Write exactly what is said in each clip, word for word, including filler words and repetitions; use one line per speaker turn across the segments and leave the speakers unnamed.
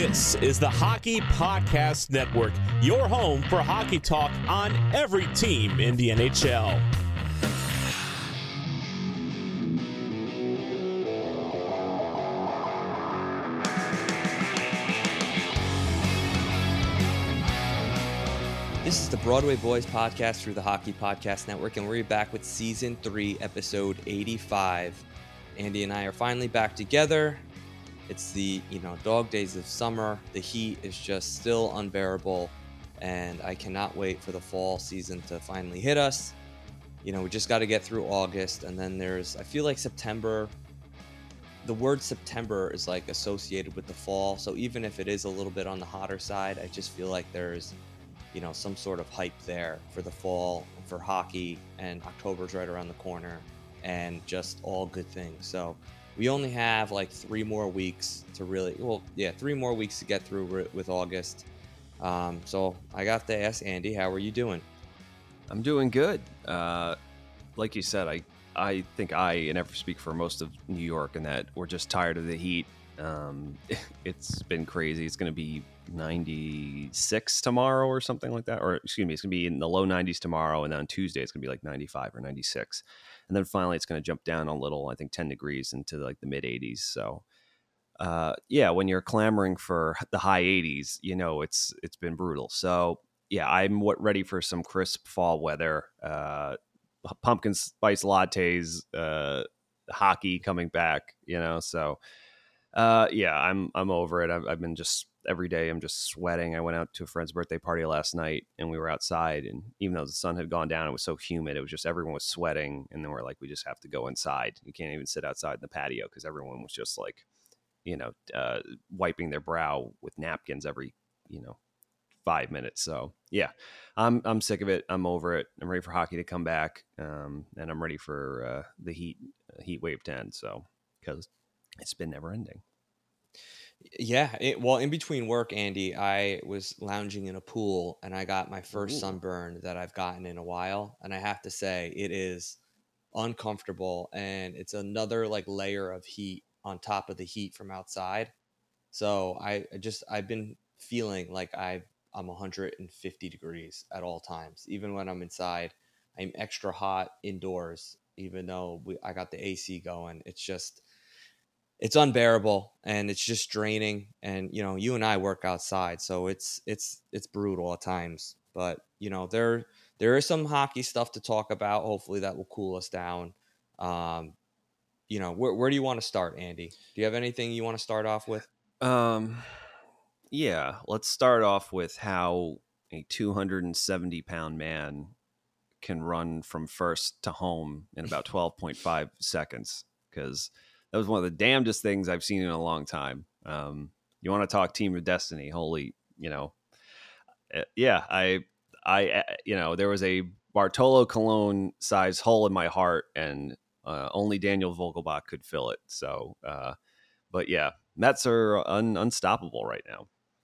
This is the Hockey Podcast Network, your home for hockey talk on every team in the N H L.
This is the Broadway Boys podcast through the Hockey Podcast Network, and we're back with Season three, Episode eighty-five. Andy and I are finally back together. It's the, you know, dog days of summer. The heat is just still unbearable, and I cannot wait for the fall season to finally hit us. You know, we just got to get through August, and then there's, I feel like September, the word September is like associated with the fall, so even if it is a little bit on the hotter side, I just feel like there's, you know, some sort of hype there for the fall, for hockey, and October's right around the corner, and just all good things. So we only have like three more weeks to really, well, yeah, three more weeks to get through with August. Um, so I got to ask Andy, how are you doing?
I'm doing good. Uh, like you said, I, I think I, and I speak for most of New York, in that we're just tired of the heat. Um, it's been crazy. It's going to be ninety-six tomorrow or something like that. Or excuse me, it's going to be in the low nineties tomorrow. And then on Tuesday, it's going to be like ninety-five or ninety-six. And then finally, it's going to jump down a little, I think ten degrees into like the mid eighties. So, uh, yeah, when you're clamoring for the high eighties, you know, it's it's been brutal. So, yeah, I'm what ready for some crisp fall weather, uh, pumpkin spice lattes, uh, hockey coming back, you know, so. Uh, yeah, I'm I'm over it. I've, I've been just every day. I'm just sweating. I went out to a friend's birthday party last night, and we were outside. And even though the sun had gone down, it was so humid. It was just everyone was sweating, and then we're like, we just have to go inside. You can't even sit outside in the patio because everyone was just like, you know, uh, wiping their brow with napkins every, you know, five minutes. So yeah, I'm I'm sick of it. I'm over it. I'm ready for hockey to come back, um, and I'm ready for uh, the heat heat wave to end. So because it's been never ending.
Yeah, it, well, in between work, Andy, I was lounging in a pool, and I got my first
Ooh.
sunburn that I've gotten in a while. And I have to say, it is uncomfortable, and it's another like layer of heat on top of the heat from outside. So I I just, I've been feeling like I, I'm one hundred fifty degrees at all times. Even when I'm inside, I'm extra hot indoors, even though we, I got the A C going. It's just, it's unbearable, and it's just draining. And, you know, you and I work outside, so it's, it's, it's brutal at times, but you know, there, there is some hockey stuff to talk about. Hopefully that will cool us down. Um, you know, where, where do you want to start, Andy? Do you have anything you want to start off with?
Um, yeah, let's start off with how a two hundred seventy pound man can run from first to home in about twelve point five seconds, because that was one of the damnedest things I've seen in a long time. Um, you want to talk team of destiny? Holy, you know, uh, yeah, I, I, uh, you know, there was a Bartolo Colon size hole in my heart, and uh, only Daniel Vogelbach could fill it. So, uh, but yeah, Mets are un- unstoppable right now.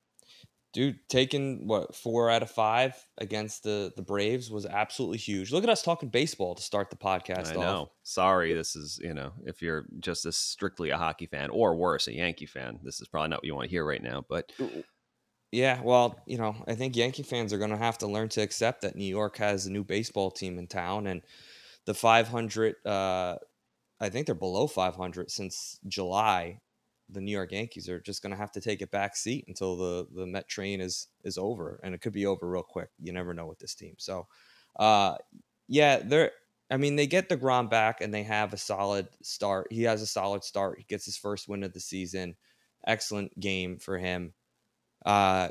Dude, taking what, four out of five against the the Braves was absolutely huge. Look at us talking baseball to start the podcast
I
off.
know. Sorry, this is, you know, if you're just a strictly a hockey fan, or worse, a Yankee fan, this is probably not what you want to hear right now. But
Yeah, well, you know, I think Yankee fans are going to have to learn to accept that New York has a new baseball team in town, and the five hundred, uh, I think they're below five hundred since July. The New York Yankees are just going to have to take a back seat until the, the Met train is, is over, and it could be over real quick. You never know with this team. So, uh, yeah, they're, I mean, they get DeGrom back, and they have a solid start. He has a solid start. He gets his first win of the season. Excellent game for him. Uh,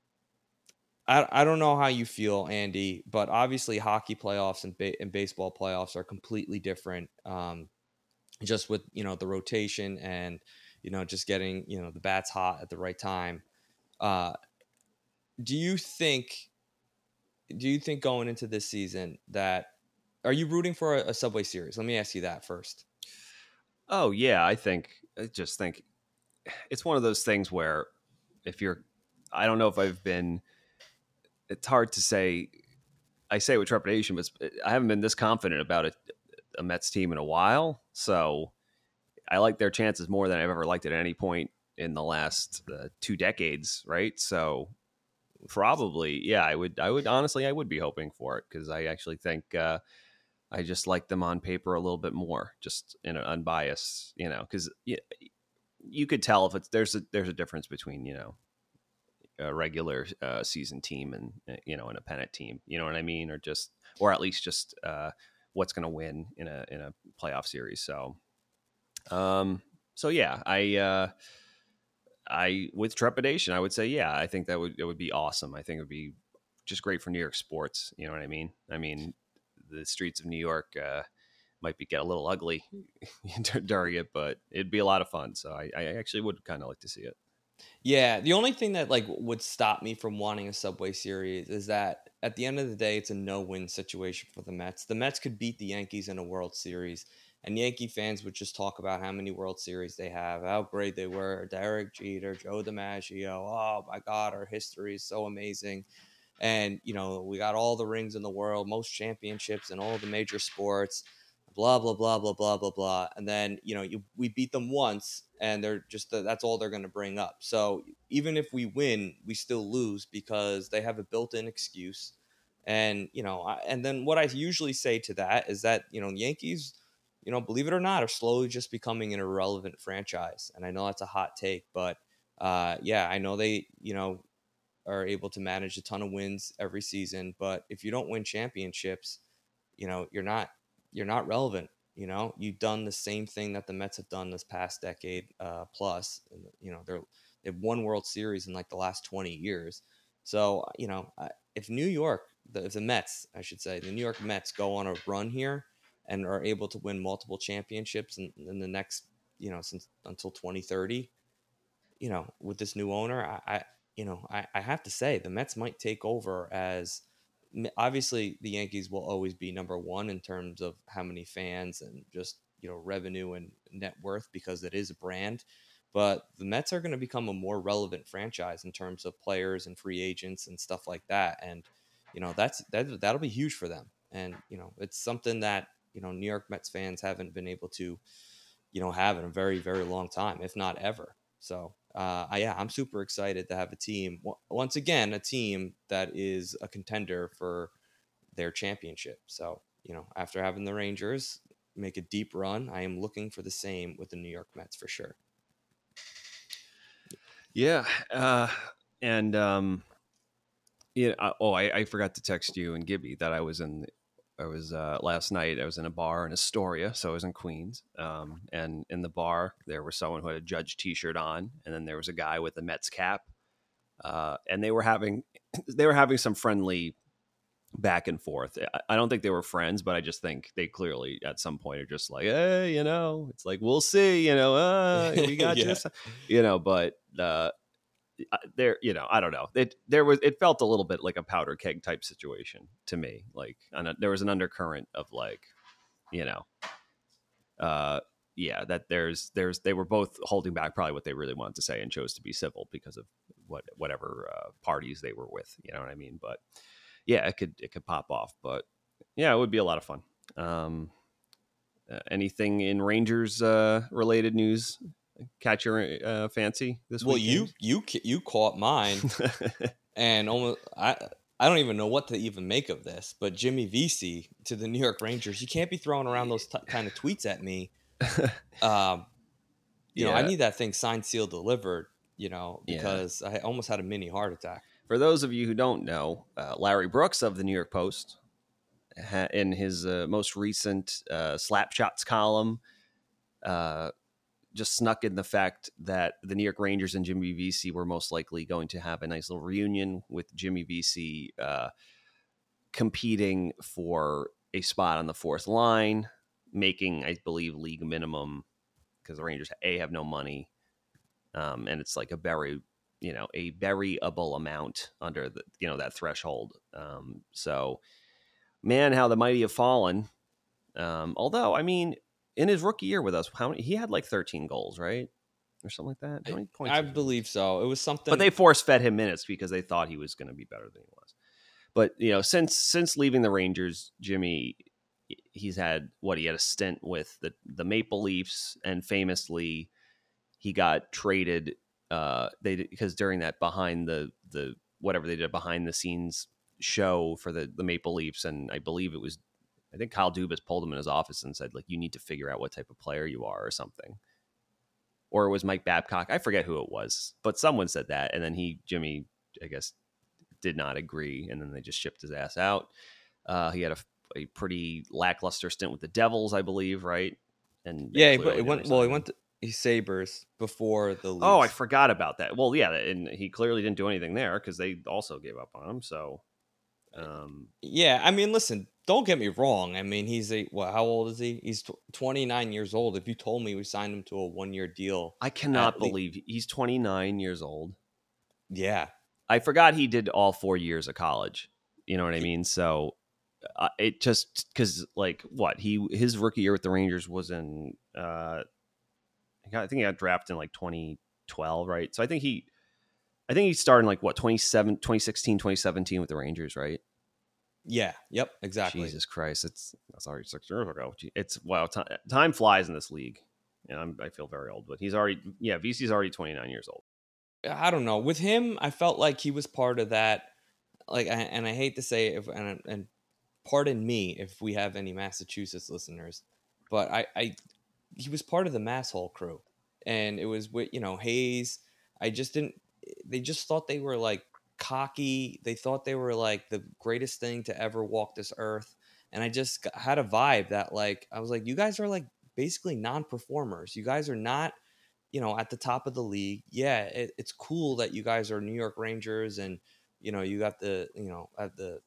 I, I don't know how you feel, Andy, but obviously hockey playoffs and, ba- and baseball playoffs are completely different. Um, just with, you know, the rotation and, you know, just getting, you know, the bats hot at the right time. Uh, do you think, do you think going into this season that, are you rooting for a, a Subway Series? Let me ask you that first.
oh yeah, I think I just think it's one of those things where if you're, I don't know if I've been. It's hard to say. I say with trepidation, but I haven't been this confident about a, a Mets team in a while. So I like their chances more than I've ever liked at any point in the last uh, two decades, right? So probably, yeah, I would, I would honestly, I would be hoping for it because I actually think uh, I just like them on paper a little bit more, just in an unbiased, you know, because you, you could tell if it's there's a there's a difference between you know a regular uh, season team and you know and a pennant team, you know what I mean, or just or at least just uh, what's going to win in a in a playoff series. So, um, so yeah, I. Uh, I, with trepidation, I would say, yeah, I think that would it would be awesome. I think it would be just great for New York sports. You know what I mean? I mean, the streets of New York uh, might be get a little ugly during it, but it'd be a lot of fun. So I, I actually would kind of like to see it.
Yeah, the only thing that like would stop me from wanting a Subway Series is that at the end of the day, it's a no-win situation for the Mets. The Mets could beat the Yankees in a World Series, and Yankee fans would just talk about how many World Series they have, how great they were, Derek Jeter, Joe DiMaggio. Oh my God, our history is so amazing. And, you know, we got all the rings in the world, most championships in all the major sports, blah, blah, blah, blah, blah, blah, blah. And then, you know, you, we beat them once and they're just, that's all they're going to bring up. So even if we win, we still lose because they have a built-in excuse. And, you know, I, and then what I usually say to that is that, you know, Yankees, you know, believe it or not, are slowly just becoming an irrelevant franchise. And I know that's a hot take, but uh, yeah, I know they, you know, are able to manage a ton of wins every season, but if you don't win championships, you know, you're not you're not relevant. You know, you've done the same thing that the Mets have done this past decade uh, plus. You know, they're they've won World Series in like the last twenty years. So you know, if New York, the, if the Mets, I should say, the New York Mets go on a run here and are able to win multiple championships in, in the next, you know, since until twenty thirty, you know, with this new owner, I, I you know, I, I have to say the Mets might take over as obviously the Yankees will always be number one in terms of how many fans and just, you know, revenue and net worth because it is a brand. But the Mets are going to become a more relevant franchise in terms of players and free agents and stuff like that. And, you know, that's that that'll be huge for them. And, you know, it's something that, you know, New York Mets fans haven't been able to, you know, have in a very, very long time, if not ever. So, uh, I, yeah, I'm super excited to have a team, once again, a team that is a contender for their championship. So, you know, after having the Rangers make a deep run, I am looking for the same with the New York Mets for sure.
Yeah. Uh, and, um, yeah. Uh, oh, I, I forgot to text you and Gibby that I was in I was uh, last night. I was in a bar in Astoria, so I was in Queens. Um, and in the bar, there was someone who had a Judge T-shirt on, and then there was a guy with a Mets cap. Uh, and they were having they were having some friendly back and forth. I, I don't think they were friends, but I just think they clearly at some point are just like, hey, you know, it's like we'll see, you know, uh, we got
Yeah.
you, you know. But uh, there, you know, I don't know. It there was it felt a little bit like a powder keg type situation to me. Like a, there was an undercurrent of like, you know, uh, yeah, that there's there's they were both holding back probably what they really wanted to say and chose to be civil because of what whatever uh, parties they were with. You know what I mean? But yeah, it could it could pop off. But yeah, it would be a lot of fun. Um, uh, anything in Rangers uh, related news catch your uh, fancy this
well,
weekend?
you you you caught mine, and almost I I don't even know what to even make of this. But Jimmy Vesey to the New York Rangers, you can't be throwing around those t- kind of tweets at me. Um, you
yeah.
know, I need that thing signed, sealed, delivered. You know,
Yeah.
because I almost had a mini heart attack.
For those of you who don't know, uh, Larry Brooks of the New York Post, ha- in his uh, most recent uh, Slap Shots column, uh, just snuck in the fact that the New York Rangers and Jimmy Vesey were most likely going to have a nice little reunion with Jimmy Vesey uh, competing for a spot on the fourth line, making, I believe, league minimum because the Rangers, A, have no money, um, and it's like a very, you know, a buryable amount under the, you know, that threshold. Um, so, man, how the mighty have fallen. Um, although, I mean, in his rookie year with us, how many, he had like thirteen goals, right? Or something like that. How many points?
I believe so. It was something.
But they force fed him minutes because they thought he was going to be better than he was. But, you know, since since leaving the Rangers, Jimmy, he's had what he had a stint with the, the Maple Leafs, and famously he got traded uh, they because during that behind the the whatever they did behind the scenes show for the the Maple Leafs, and I believe it was I think Kyle Dubas pulled him in his office and said, like, you need to figure out what type of player you are or something. Or it was Mike Babcock. I forget who it was, but someone said that. And then he, Jimmy, I guess, did not agree. And then they just shipped his ass out. Uh, he had a, a pretty lackluster stint with the Devils, I believe, right? And
yeah, but it went, well, he went to he Sabres before the Leafs.
Oh, I forgot about that. Well, yeah, and he clearly didn't do anything there because they also gave up on him. So, um,
yeah, I mean, listen, don't get me wrong. I mean, he's a, well, how old is he? He's twenty-nine years old. If you told me we signed him to a one-year deal.
I cannot believe le- he's twenty-nine years old.
Yeah.
I forgot he did all four years of college. You know what I mean? So uh, it just, because like what he, his rookie year with the Rangers was in, uh, I think he got drafted in like twenty twelve, right? So I think he, I think he started in like what, twenty-seven, twenty sixteen, twenty seventeen with the Rangers, right?
Yeah. Yep. Exactly.
Jesus Christ. It's, that's already six years ago. It's, wow. Time, time flies in this league. And I'm, I feel very old, but he's already, yeah, V C's already twenty-nine years old.
I don't know. With him, I felt like he was part of that. Like, and I hate to say it, if, and, and pardon me if we have any Massachusetts listeners, but I, I, he was part of the Masshole crew, and it was with, you know, Hayes. I just didn't, they just thought they were like cocky. They thought they were like the greatest thing to ever walk this earth. And I just got, had a vibe that like, I was like, you guys are like basically non-performers. You guys are not, you know, at the top of the league. Yeah, it, it's cool that you guys are New York Rangers, and you know, you got the, you know, at the,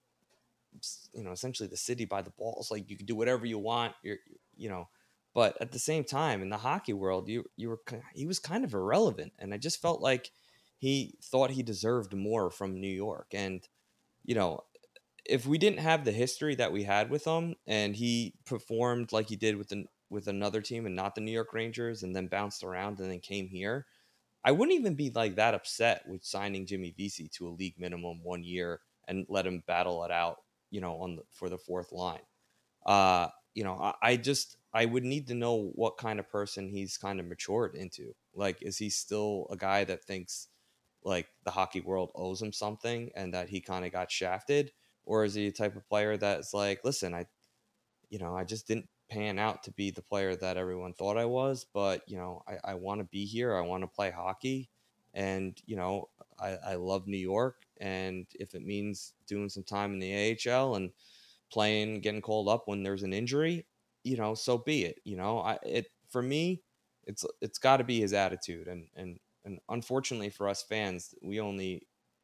you know, essentially the city by the balls. Like you can do whatever you want. You're, you know, but at the same time, in the hockey world, you you were he was kind of irrelevant, and I just felt like he thought he deserved more from New York. And you know, if we didn't have the history that we had with him, and he performed like he did with the with another team and not the New York Rangers, and then bounced around and then came here, I wouldn't even be like that upset with signing Jimmy Vesey to a league minimum one year and let him battle it out, you know, on the, for the fourth line. Uh, you know, I, I just, I would need to know what kind of person he's kind of matured into. Like, is he still a guy that thinks like the hockey world owes him something and that he kind of got shafted? Or is he a type of player that's like, listen, I, you know, I just didn't pan out to be the player that everyone thought I was, but, you know, I, I want to be here. I want to play hockey. And, you know, I, I love New York. And if it means doing some time in the A H L and playing, getting called up when there's an injury, you know, so be it. You know, I, it, for me, it's, it's got to be his attitude. And, and, and unfortunately for us fans, we only,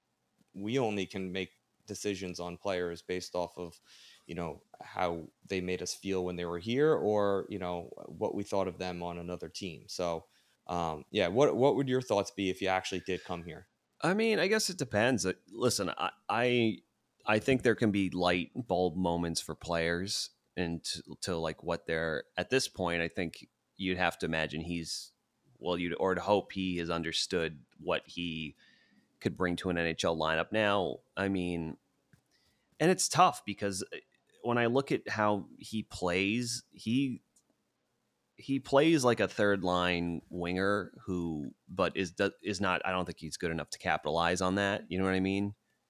we only can make decisions on players based off of, you know, how they made us feel when they were here, or, you know, what we thought of them on another team. So, um, yeah, what what would your thoughts be if you actually did come here?
I mean, I guess it depends. Listen, I I, I think there can be light bulb moments for players, and to, to like what they're at this point. I think you'd have to imagine he's well, you'd or to hope he has understood what he could bring to an N H L lineup. Now, I mean, and it's tough because when I look at how he plays, he he plays like a third line winger who, but is is not. I don't think he's good enough to capitalize on that. You know what I mean?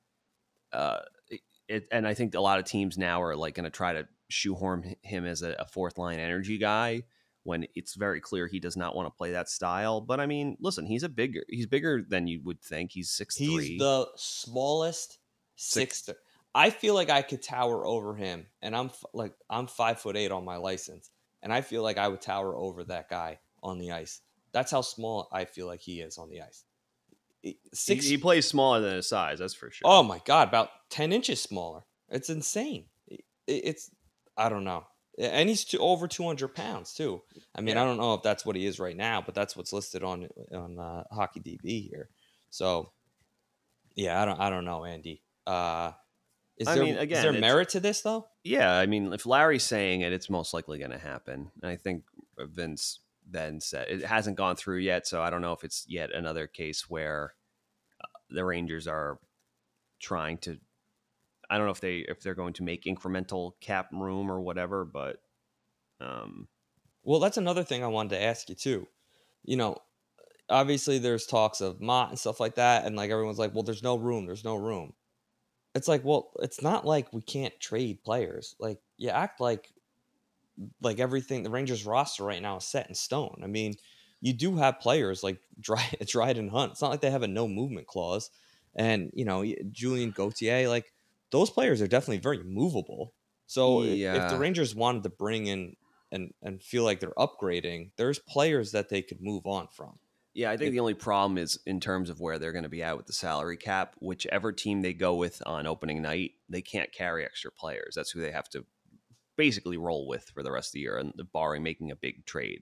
Uh, it, and I think a lot of teams now are like going to try to shoehorn him as a, a fourth line energy guy when it's very clear he does not want to play that style. But I mean, listen, he's a bigger he's bigger than you would think. He's six
He's
three.
the smallest six. six I feel like I could tower over him, and I'm f- like I'm five foot eight on my license, and I feel like I would tower over that guy on the ice. That's how small I feel like he is on the ice.
Six. He, he plays smaller than his size, that's for sure.
Oh my god, about ten inches smaller. It's insane. It, it's I don't know, and he's to, over two hundred pounds too. I mean, yeah. I don't know if that's what he is right now, but that's what's listed on on uh, Hockey D B here. So, yeah, I don't I don't know, Andy. Uh, Is
I
there,
mean, again,
is there merit to this, though?
Yeah, I mean, if Larry's saying it, it's most likely going to happen. And I think Vince then said it hasn't gone through yet, so I don't know if it's yet another case where uh, the Rangers are trying to. I don't know if they if they're going to make incremental cap room or whatever, but. Um,
well, that's another thing I wanted to ask you too. You know, obviously there's talks of Mott and stuff like that, and like everyone's like, well, there's no room, there's no room. It's like, well, it's not like we can't trade players. Like, you act like like everything the Rangers roster right now is set in stone. I mean, you do have players like Dry, Dryden Hunt. It's not like they have a no movement clause, and you know Julien Gauthier. Like those players are definitely very movable. So yeah. if the Rangers wanted to bring in and and feel like they're upgrading, there's players that they could move on from.
Yeah, I think it, the only problem is in terms of where they're going to be at with the salary cap. Whichever team they go with on opening night, they can't carry extra players. That's who they have to basically roll with for the rest of the year, and barring making a big trade.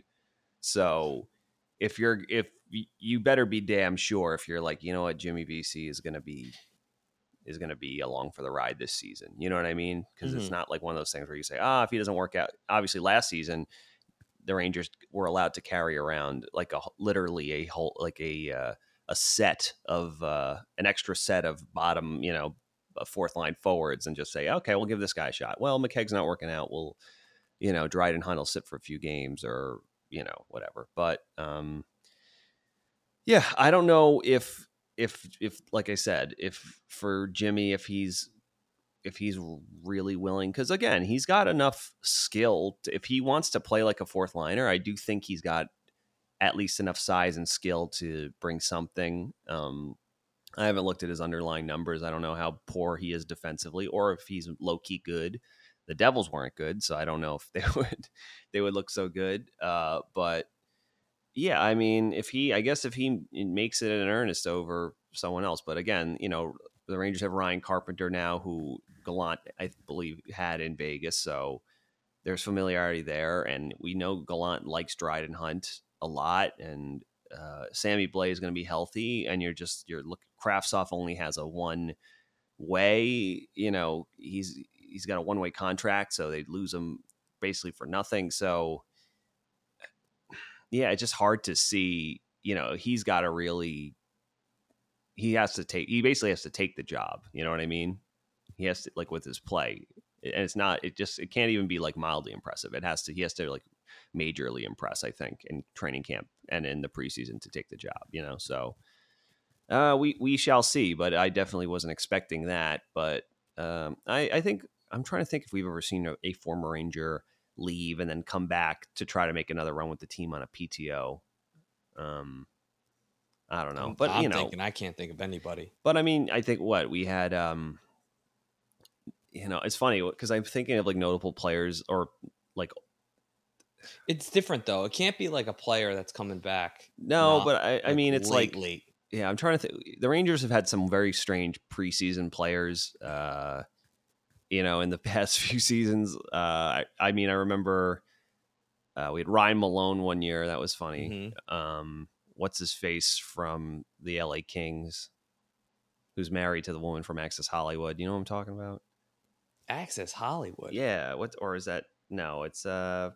So if you're if you better be damn sure if you're like, you know what, Jimmy V C is going to be is going to be along for the ride this season. You know what I mean? Because mm-hmm. it's not like one of those things where you say, ah, oh, if he doesn't work out. Obviously, last season the Rangers were allowed to carry around like a literally a whole like a uh, a set of uh, an extra set of bottom, you know, fourth line forwards, and just say, okay, we'll give this guy a shot. Well, McKegg's not working out. We'll, you know, Dryden Hunt will sit for a few games, or you know, whatever. But um, yeah, I don't know if if if like I said, if for Jimmy, if he's if he's really willing, because again, he's got enough skill to, if he wants to play like a fourth liner, I do think he's got at least enough size and skill to bring something. Um, I haven't looked at his underlying numbers. I don't know how poor he is defensively, or if he's low key good. The Devils weren't good, so I don't know if they would they would look so good. Uh, but yeah, I mean, if he, I guess if he makes it in earnest over someone else, but again, you know, the Rangers have Ryan Carpenter now, who Gallant, I believe, had in Vegas, so there's familiarity there, and we know Gallant likes Dryden Hunt a lot, and uh, Sammy Blais is going to be healthy, and you're just you're look. Kravtsov only has a one way, you know, he's he's got a one way contract, so they'd lose him basically for nothing. So yeah, it's just hard to see. You know, he's got to really. He has to take, he basically has to take the job. You know what I mean? He has to, like, with his play, and it's not, it just, it can't even be like mildly impressive. It has to, he has to like majorly impress, I think, in training camp and in the preseason to take the job, you know? So uh, we, we shall see, but I definitely wasn't expecting that. But um, I, I think, I'm trying to think if we've ever seen a, a former Ranger leave and then come back to try to make another run with the team on a P T O. Um, I don't know, but
I'm
you know,
thinking, I can't think of anybody.
But I mean, I think what we had, um, you know, it's funny because I'm thinking of like notable players or like.
It's different though. It can't be like a player that's coming back.
No,
not,
but I, I
like,
mean, it's
late,
like,
late.
Yeah, I'm trying to think. The Rangers have had some very strange preseason players, uh, you know, in the past few seasons. Uh, I, I mean, I remember uh, we had Ryan Malone one year. That was funny. Mm-hmm. Um, What's his face from the L A Kings, who's married to the woman from Access Hollywood? You know what I'm talking about?
Access Hollywood.
Yeah. What, or is that, no, it's, uh,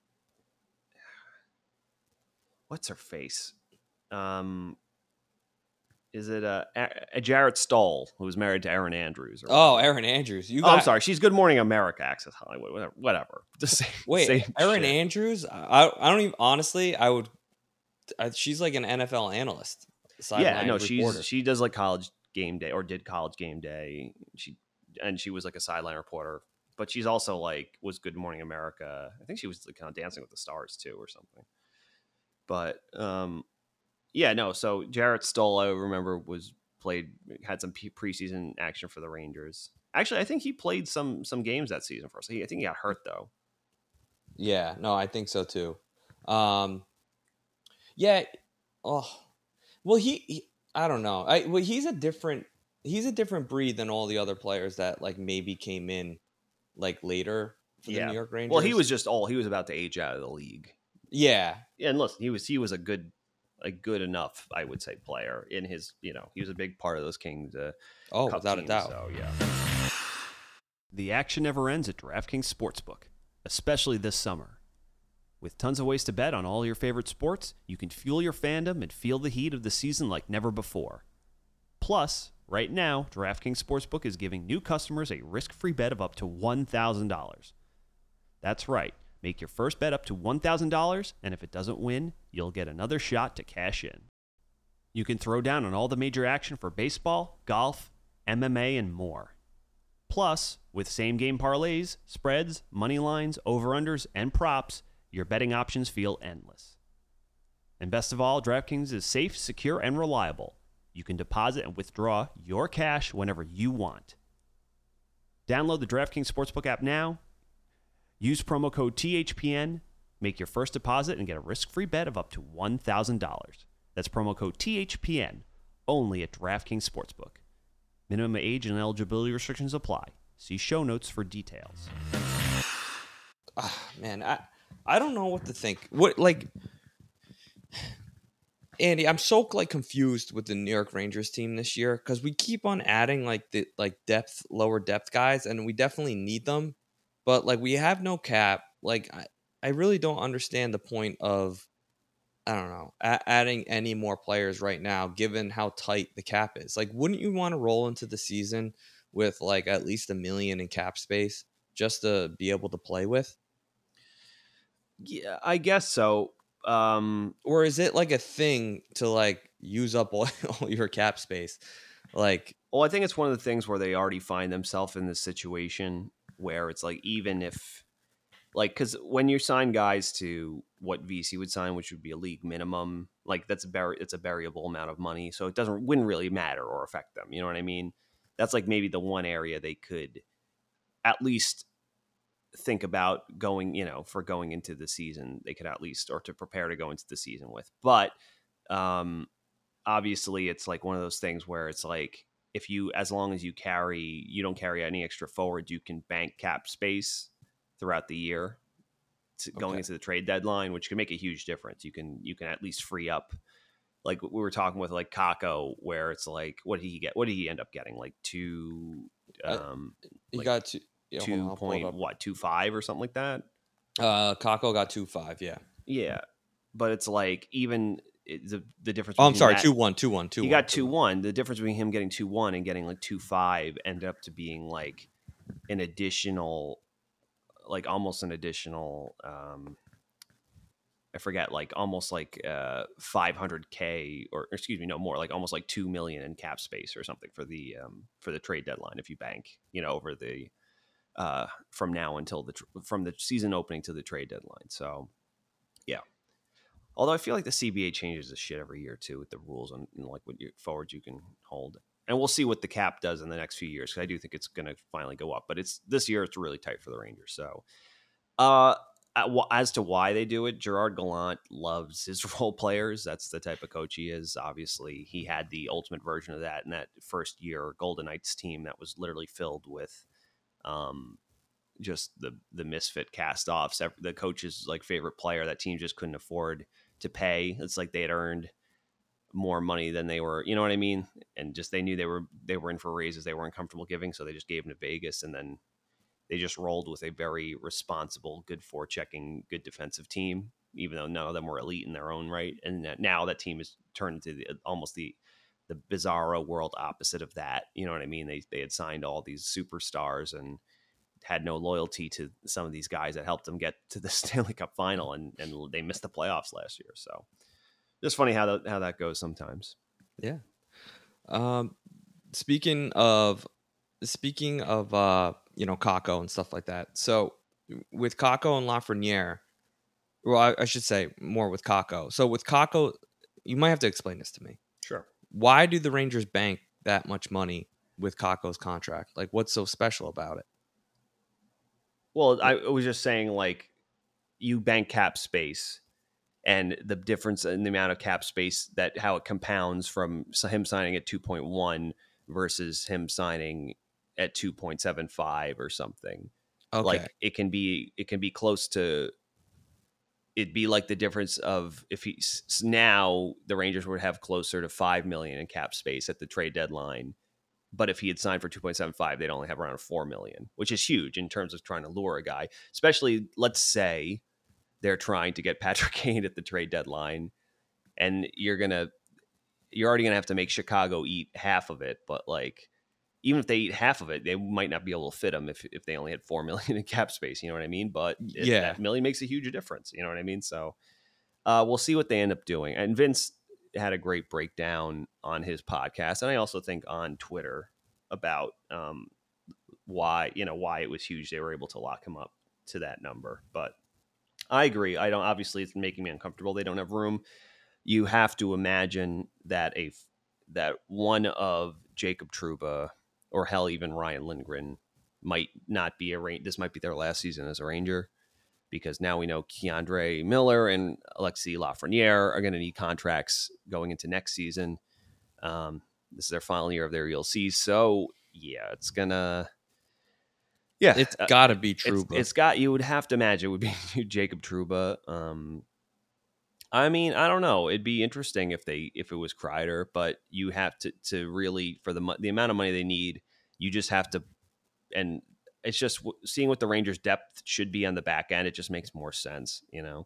what's her face? Um, is it uh, a, a Jarrett Stoll, who was married to Erin Andrews? Or
oh, Erin Andrews. You got...
oh, I'm sorry. She's Good Morning America, Access Hollywood, whatever. whatever. The same,
Wait,
same
Erin
shit.
Andrews? I, I don't even, honestly, I would, I, she's like an N F L analyst.
Yeah, no,
reporter.
she's she does like College Game Day, or did College Game Day. She and she was like a sideline reporter, but she's also like was Good Morning America. I think she was like kind of Dancing with the Stars too, or something. But um, yeah, no. So Jarrett Stoll, I remember, was played had some preseason action for the Rangers. Actually, I think he played some some games that season for us. He, I think he got hurt though.
Yeah, no, I think so too. Um, yeah. Oh, well, he, he I don't know. I well, he's a different he's a different breed than all the other players that like maybe came in like later for
yeah.
the New York Rangers.
Well, he was just all he was about to age out of the league.
Yeah.
Yeah, and listen, he was he was a good a good enough, I would say, player in his, you know, he was a big part of those Kings. Uh,
oh,
Cup
without
teams,
a doubt.
So, yeah.
The action never ends at DraftKings Sportsbook, especially this summer. With tons of ways to bet on all your favorite sports, you can fuel your fandom and feel the heat of the season like never before. Plus, right now, DraftKings Sportsbook is giving new customers a risk-free bet of up to one thousand dollars. That's right. Make your first bet up to one thousand dollars, and if it doesn't win, you'll get another shot to cash in. you can throw down on all the major action for baseball, golf, M M A, and more. Plus, with same-game parlays, spreads, money lines, over-unders, and props, your betting options feel endless. And best of all, DraftKings is safe, secure, and reliable. You can deposit and withdraw your cash whenever you want. Download the DraftKings Sportsbook app now. Use promo code T H P N. Make your first deposit and get a risk-free bet of up to one thousand dollars. That's promo code T H P N, only at DraftKings Sportsbook. Minimum age and eligibility restrictions apply. See show notes for details.
Oh, man, I I don't know what to think. What like, Andy? I'm so like confused with the New York Rangers team this year because we keep on adding like the like depth, lower depth guys, and we definitely need them. But like we have no cap. Like I, I really don't understand the point of, I don't know, a- adding any more players right now, given how tight the cap is. Like, wouldn't you want to roll into the season with like at least a million in cap space just to be able to play with?
Yeah, I guess so. Um,
Or is it like a thing to like use up all, all your cap space? Like,
well, I think it's one of the things where they already find themselves in this situation where it's like, even if, like, because when you sign guys to what V C would sign, which would be a league minimum, like that's a vari- it's a variable amount of money, so it doesn't wouldn't really matter or affect them. You know what I mean? That's like maybe the one area they could at least think about going, you know, for going into the season. They could at least, or to prepare to go into the season with. But um, obviously, it's like one of those things where it's like, if you, as long as you carry, you don't carry any extra forwards, you can bank cap space throughout the year to, going
Okay.
into the trade deadline, which can make a huge difference. You can you can at least free up, like we were talking with like Kakko, where it's like, what did he get? What did he end up getting? Like two, um,
you
like
got to yeah, hold on,
two
I'll pull it
point
up.
what two five or something like that.
Uh, Kako got two five. Yeah.
Yeah, but it's like even it, the the difference.
Oh, I'm
between
sorry.
that-
Two one, two one, two.
He
one,
got two one. The difference between him getting two one and getting like two five ended up to being like an additional, like almost an additional. Um, I forget, like almost like uh, five hundred K or, or excuse me, no more, like almost like two million in cap space or something for the um, for the trade deadline if you bank, you know, over the uh, from now until the tr- from the season opening to the trade deadline. So yeah. Although I feel like the C B A changes this shit every year too with the rules on, and like what you, forwards you can hold, and we'll see what the cap does in the next few years because I do think it's going to finally go up. But it's this year it's really tight for the Rangers. So, uh, as to why they do it, Gerard Gallant loves his role players. That's the type of coach he is. Obviously, he had the ultimate version of that in that first year Golden Knights team that was literally filled with, um, just the the misfit cast offs. The coach's like favorite player, that team just couldn't afford to pay. It's like they had earned more money than they were, you know what I mean? And just they knew they were they were in for raises they weren't comfortable giving, so they just gave them to Vegas, and then they just rolled with a very responsible, good forechecking, good defensive team, even though none of them were elite in their own right. And now that team has turned into the, almost the the bizarro world opposite of that. You know what I mean? They they had signed all these superstars and had no loyalty to some of these guys that helped them get to the Stanley Cup final, and, and they missed the playoffs last year. So just funny how that, how that goes sometimes.
Yeah. Um, speaking of, speaking of, uh, you know, Kakko and stuff like that. So with Kakko and Lafreniere, well, I, I should say more with Kakko. So with Kakko, you might have to explain this to me.
Sure.
Why do the Rangers bank that much money with Kakko's contract? Like, what's so special about it?
Well, I was just saying, like, you bank cap space, and the difference in the amount of cap space, that how it compounds from him signing at two point one versus him signing at two point seven five or something.
Okay.
Like it can be, it can be close to, it'd be like the difference of if he now the Rangers would have closer to five million in cap space at the trade deadline. But if he had signed for two point seven five, they'd only have around four million, which is huge in terms of trying to lure a guy, especially let's say they're trying to get Patrick Kane at the trade deadline, and you're going to, you're already going to have to make Chicago eat half of it. But like, even if they eat half of it, they might not be able to fit them if, if they only had four million in cap space, you know what I mean? But it,
yeah,
that million makes a huge difference. You know what I mean? So uh, we'll see what they end up doing. And Vince, had a great breakdown on his podcast, and I also think on Twitter about um, why you know why it was huge they were able to lock him up to that number. But I agree. I don't. Obviously, it's making me uncomfortable. They don't have room. You have to imagine that a that one of Jacob Trouba or hell, even Ryan Lindgren might not be a Ranger. This might be their last season as a Ranger, because now we know Keandre Miller and Alexis Lafreniere are going to need contracts going into next season. Um, this is their final year of their E L C. So yeah, it's gonna. Yeah,
it's got to be Trouba.
It's, it's got. You would have to imagine it would be Jacob Trouba. Um, I mean, I don't know. It'd be interesting if they if it was Kreider, but you have to to really for the the amount of money they need, you just have to, and it's just seeing what the Rangers' depth should be on the back end. It just makes more sense, you know.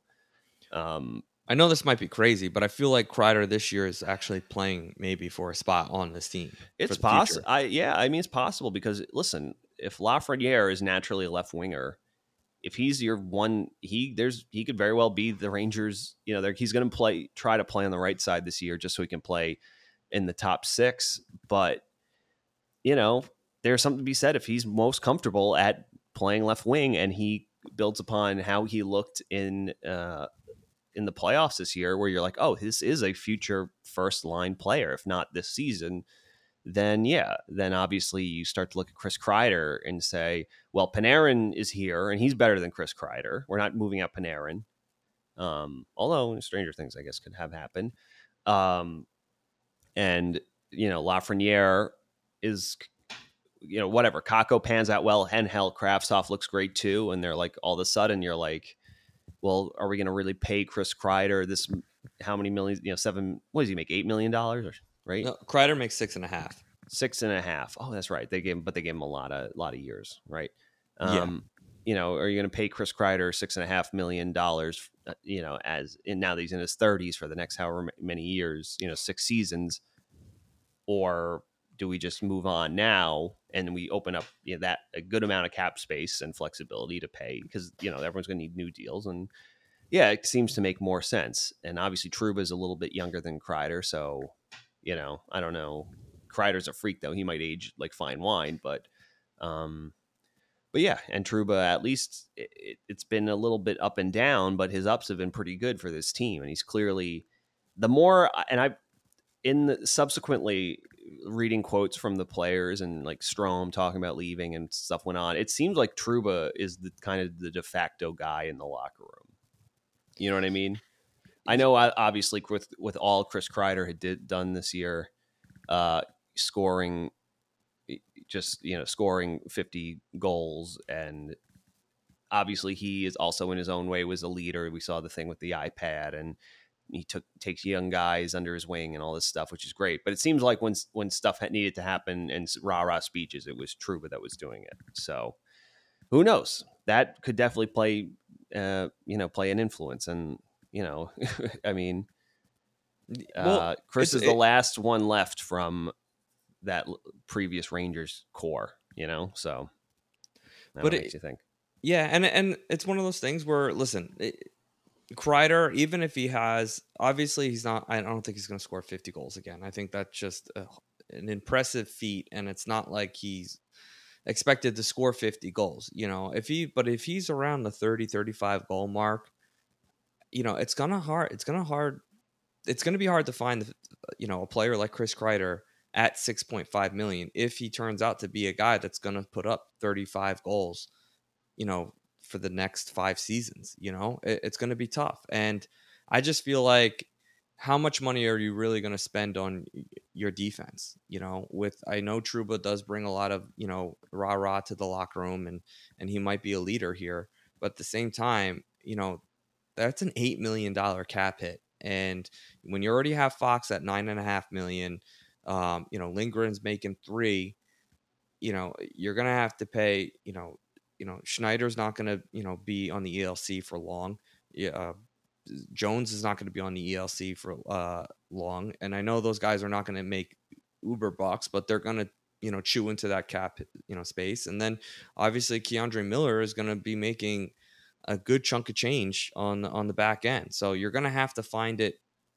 Um,
I know this might be crazy, but I feel like Kreider this year is actually playing maybe for a spot on this team.
It's possible. I yeah, I mean it's possible because listen, if Lafreniere is naturally a left winger, if he's your one, he there's he could very well be the Rangers. You know, he's going to play, try to play on the right side this year, just so he can play in the top six. But you know, there's something to be said if he's most comfortable at playing left wing, and he builds upon how he looked in uh, in the playoffs this year, where you're like, oh, this is a future first line player, if not this season. Then yeah, then obviously you start to look at Chris Kreider and say, well, Panarin is here and he's better than Chris Kreider. We're not moving out Panarin. Um, although stranger things, I guess, could have happened. Um, and, you know, Lafreniere is, you know, whatever. Kakko pans out well, and hell, Kravtsov looks great too. And they're like, all of a sudden you're like, well, are we going to really pay Chris Kreider this, how many millions, you know, seven, what does he make? eight million dollars or right?
No, Kreider makes six and a half.
Six and a half. Oh, that's right. They gave him, but they gave him a lot of lot of years, right? Um,
yeah.
You know, are you going to pay Chris Kreider six and a half million dollars? You know, as in now that he's in his thirties for the next however many years, you know, six seasons, or do we just move on now and we open up you know, that a good amount of cap space and flexibility to pay because you know everyone's going to need new deals and yeah, it seems to make more sense. And obviously, Trouba is a little bit younger than Kreider, so. You know, I don't know. Kreider's a freak, though. He might age like fine wine, but, um, but yeah. And Trouba, at least it, it, it's been a little bit up and down, but his ups have been pretty good for this team. And he's clearly the more. And I, in the subsequently reading quotes from the players and like Strome talking about leaving and stuff went on. It seems like Trouba is the kind of the de facto guy in the locker room. You know what I mean? I know, obviously, with with all Chris Kreider had did done this year, uh, scoring, just you know, scoring fifty goals, and obviously he is also in his own way was a leader. We saw the thing with the iPad, and he took takes young guys under his wing and all this stuff, which is great. But it seems like when when stuff had needed to happen and rah rah speeches, it was Trouba that was doing it. So who knows? That could definitely play, uh, you know, play an influence and. You know, I mean, uh, well, Chris is the it, last one left from that previous Rangers core, you know, so that
but
makes
it,
you think.
Yeah. And, and it's one of those things where, listen, it, Kreider, even if he has, obviously he's not, I don't think he's going to score fifty goals again. I think that's just a, an impressive feat. And it's not like he's expected to score fifty goals, you know, if he, but if he's around the thirty, thirty-five goal mark, you know, it's gonna hard. It's gonna hard. It's gonna be hard to find, you know, a player like Chris Kreider at six point five million if he turns out to be a guy that's gonna put up thirty-five goals, you know, for the next five seasons. You know, it, it's gonna be tough, and I just feel like, how much money are you really gonna spend on your defense? You know, with I know Trouba does bring a lot of you know rah rah to the locker room, and and he might be a leader here, but at the same time, you know. That's an eight million dollars cap hit. And when you already have Fox at nine and a half million, um, you know, Lindgren's making three, you know, you're going to have to pay, you know, you know, Schneider's not going to, you know, be on the E L C for long. Yeah. Uh, Jones is not going to be on the E L C for uh, long. And I know those guys are not going to make uber bucks, but they're going to, you know, chew into that cap, you know, space. And then obviously Keandre Miller is going to be making a good chunk of change on on the back end. So you're going to have to find it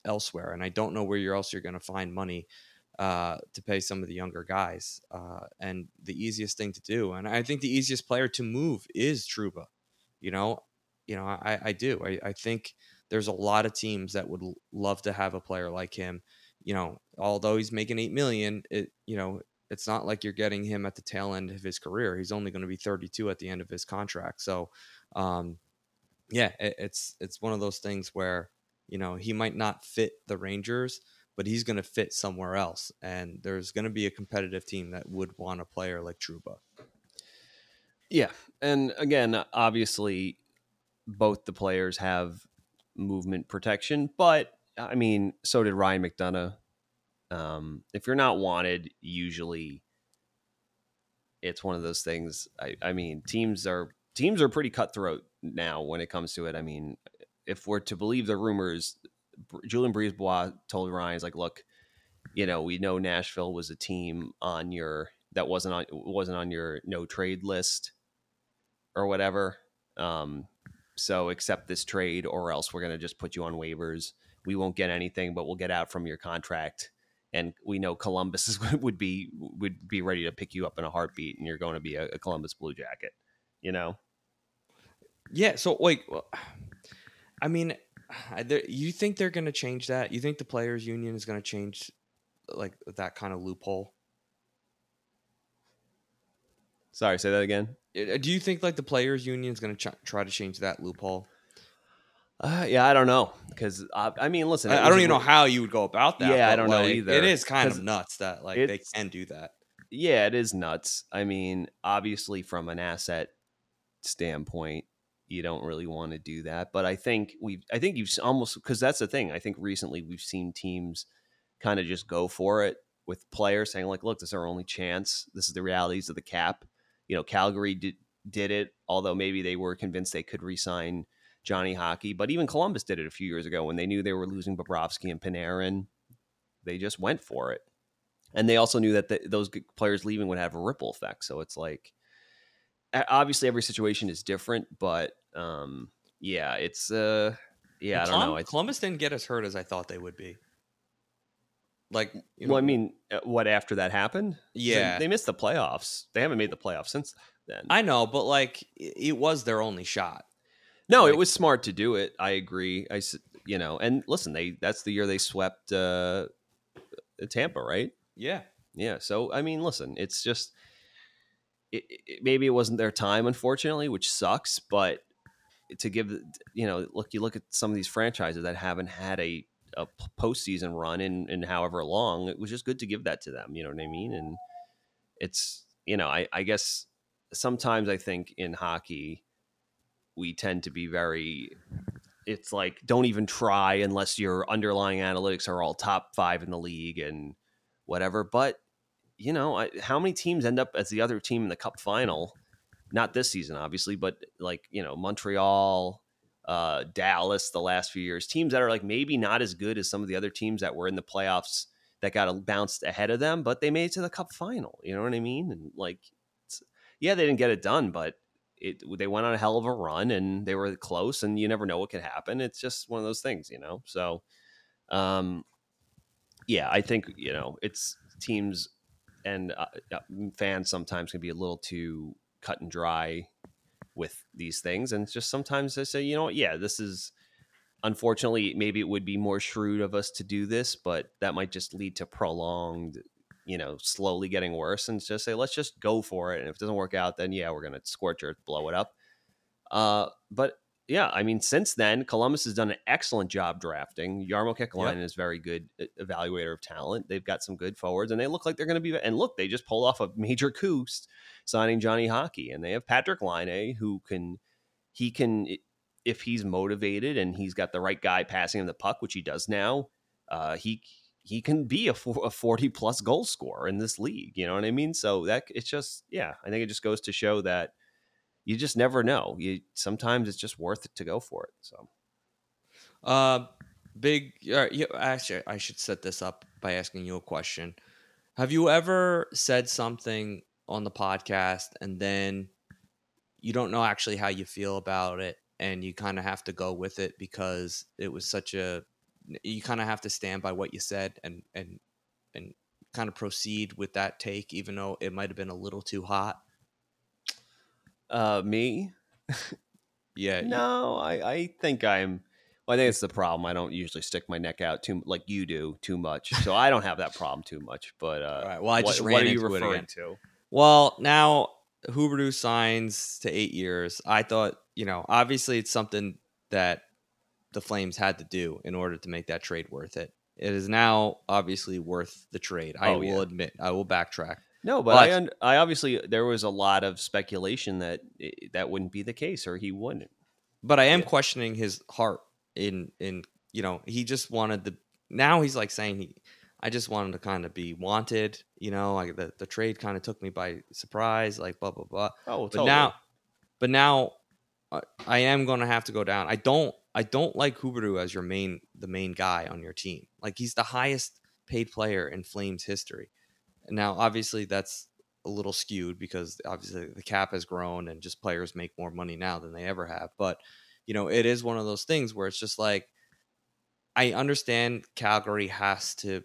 elsewhere. And I don't know where you're else you're going to find money uh, to pay some of the younger guys. Uh, and the easiest thing to do, and I think the easiest player to move is Trouba. You know, you know, I, I do. I, I think there's a lot of teams that would l- love to have a player like him. You know, although he's making eight million, it you know, it's not like you're getting him at the tail end of his career. He's only going to be thirty-two at the end of his contract. So, um, yeah, it, it's it's one of those things where, you know, he might not fit the Rangers, but he's going to fit somewhere else, and there's going to be a competitive team that would want a player like Trouba.
Yeah, and again, obviously, both the players have movement protection, but I mean, so did Ryan McDonough. Um, if you're not wanted, usually it's one of those things. I, I mean, teams are teams are pretty cutthroat now when it comes to it. I mean, if we're to believe the rumors, Julian Brisebois told Ryan, "He's like, look, you know, we know Nashville was a team on your that wasn't on wasn't on your no trade list or whatever. Um, so accept this trade, or else we're gonna just put you on waivers. We won't get anything, but we'll get out from your contract." And we know Columbus is, would be would be ready to pick you up in a heartbeat, and you're going to be a, a Columbus Blue Jacket, you know?
Yeah. So, like, well, I mean, you think they're going to change that? You think the players' union is going to change, like, that kind of loophole?
Sorry, say that again.
Do you think like the players' union is going to ch- try to change that loophole?
Uh, yeah, I don't know, because uh, I mean, listen,
I, I don't even know how you would go about that.
Yeah, I don't
like,
know either.
It is kind of nuts that like they can do that.
Yeah, it is nuts. I mean, obviously, from an asset standpoint, you don't really want to do that. But I think we've, I think you've almost, because that's the thing. I think recently we've seen teams kind of just go for it with players saying like, "Look, this is our only chance. This is the realities of the cap." You know, Calgary did did it, although maybe they were convinced they could re-sign Johnny Hockey. But even Columbus did it a few years ago when they knew they were losing Bobrovsky and Panarin. They just went for it. And they also knew that the, those players leaving would have a ripple effect. So it's like, obviously every situation is different, but um, yeah, it's, uh, yeah, I don't know. It's,
Columbus didn't get as hurt as I thought they would be. Like, you know,
well, I mean, what after that happened?
Yeah.
They, they missed the playoffs. They haven't made the playoffs since then.
I know, but like, it was their only shot.
No,
like,
it was smart to do it. I agree. I, you know, and listen, they that's the year they swept uh, Tampa, right?
Yeah.
Yeah. So, I mean, listen, it's just, it, it, maybe it wasn't their time, unfortunately, which sucks. But to give, you know, look, you look at some of these franchises that haven't had a, a postseason run in, in however long, it was just good to give that to them. You know what I mean? And it's, you know, I, I guess sometimes I think in hockey, we tend to be very, it's like, don't even try unless your underlying analytics are all top five in the league and whatever. But, you know, I, how many teams end up as the other team in the cup final? Not this season, obviously, but like, you know, Montreal, uh, Dallas, the last few years, teams that are like maybe not as good as some of the other teams that were in the playoffs that got bounced ahead of them, but they made it to the cup final. You know what I mean? And like, it's, yeah, they didn't get it done, but it, they went on a hell of a run and they were close, and you never know what could happen. It's just one of those things, you know? So, um, yeah, I think, you know, it's teams and uh, fans sometimes can be a little too cut and dry with these things. And it's just sometimes they say, you know what, yeah, this is, unfortunately, maybe it would be more shrewd of us to do this, but that might just lead to prolonged, you know, slowly getting worse, and just say, let's just go for it. And if it doesn't work out, then yeah, we're going to scorch earth, blow it up. Uh, but yeah, I mean, since then, Columbus has done an excellent job drafting. Jarmo Kekalainen yep. is very good evaluator of talent. They've got some good forwards, and they look like they're going to be. And look, they just pulled off a major coup signing Johnny Hockey, and they have Patrick Laine, who can, he can, if he's motivated and he's got the right guy passing him the puck, which he does now, uh, he he can be a, a forty plus goal scorer in this league. You know what I mean? So that it's just, yeah, I think it just goes to show that you just never know. You sometimes it's just worth it to go for it. So,
uh, big. Uh, yeah, actually, I should set this up by asking you a question. Have you ever said something on the podcast and then you don't know actually how you feel about it, and you kind of have to go with it because it was such a you kind of have to stand by what you said and and and kind of proceed with that take, even though it might have been a little too hot?
Uh, me?
Yeah.
No, I, I think I'm. Well, I think it's the problem. I don't usually stick my neck out too like you do too much, so I don't have that problem too much. But uh,
All right. Well, I just
what,
ran
what are you
into it
referring
again.
to?
Well, now Huberdeau signs to eight years. I thought, you know, obviously it's something that the Flames had to do in order to make that trade worth it. It is now obviously worth the trade. I
Oh,
will
yeah.
admit, I will backtrack.
No, but,
But-
I un- I obviously there was a lot of speculation that i- that wouldn't be the case, or he wouldn't.
But I am
Yeah.
questioning his heart in in you know, he just wanted the now he's like saying he I just wanted to kind of be wanted, you know, like the, the trade kind of took me by surprise, like blah blah blah.
Oh,
But
totally.
now but now uh, I am going to have to go down. I don't I don't like Huberdeau as your main the main guy on your team. Like he's the highest paid player in Flames history. And now obviously that's a little skewed because obviously the cap has grown and just players make more money now than they ever have. But, you know, it is one of those things where it's just like, I understand Calgary has to,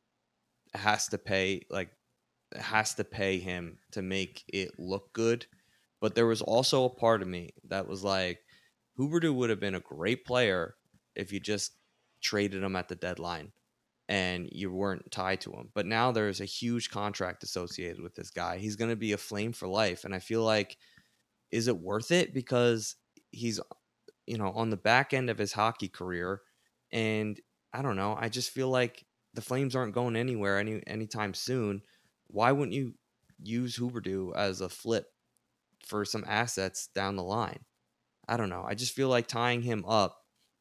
has to pay, like, has to pay him to make it look good. But there was also a part of me that was like, Huberdeau would have been a great player if you just traded him at the deadline and you weren't tied to him. But now there's a huge contract associated with this guy. He's going to be a Flame for life. And I feel like, is it worth it? Because he's, you know, on the back end of his hockey career. And I don't know. I just feel like the Flames aren't going anywhere any anytime soon. Why wouldn't you use Huberdeau as a flip for some assets down the line? I don't know. I just feel like tying him up,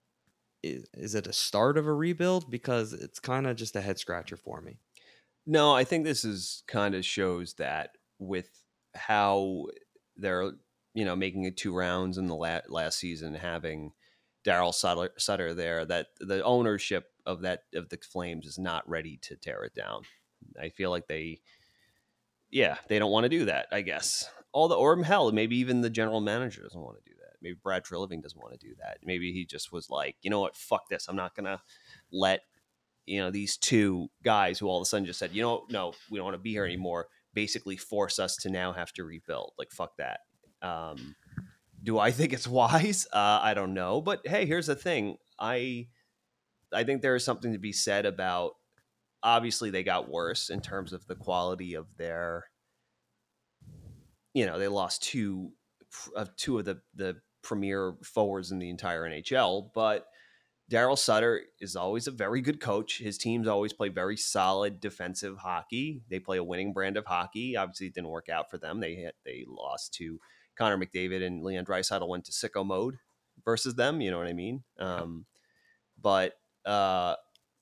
Is, is it a start of a rebuild? Because it's kind of just a head scratcher for me.
No, I think this is kind of shows that with how they're, you know, making it two rounds in the la- last season, having Daryl Sutter, Sutter there, that the ownership of that of the Flames is not ready to tear it down. I feel like they, yeah, they don't want to do that, I guess. All the, or hell, maybe even the general manager doesn't want to do that. Maybe Brad Treliving doesn't want to do that. Maybe he just was like, you know what, fuck this. I'm not going to let, you know, these two guys who all of a sudden just said, you know, no, we don't want to be here anymore, basically force us to now have to rebuild. Like, fuck that. Um, do I think it's wise? Uh, I don't know. But hey, here's the thing. I, I think there is something to be said about, obviously they got worse in terms of the quality of their, you know, they lost two of two of the, the premier forwards in the entire N H L, but Daryl Sutter is always a very good coach. His teams always play very solid defensive hockey. They play a winning brand of hockey. Obviously, it didn't work out for them. They hit, they lost to Connor McDavid, and Leon Draisaitl went to sicko mode versus them. You know what I mean? Um, but uh,